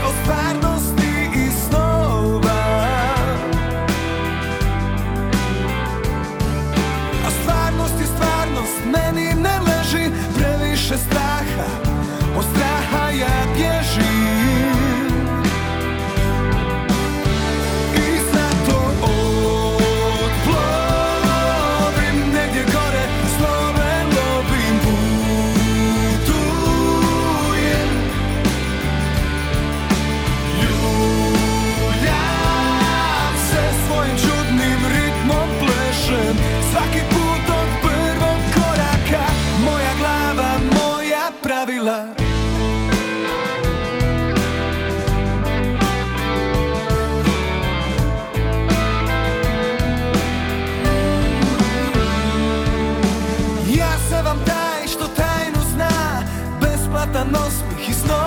o stvarnosti i snova. A stvarnost je stvarnost, meni ne leži previše straha, od straha ja bježim. I zato odplovim negdje gore, slove lovim, putujem. Ljuljam se, svojim čudnim ritmom plešem, svaki put od prvog koraka. Moja glava, moja pravila. Ja sam vam taj što tajnu zna, besplatan osmih i snov.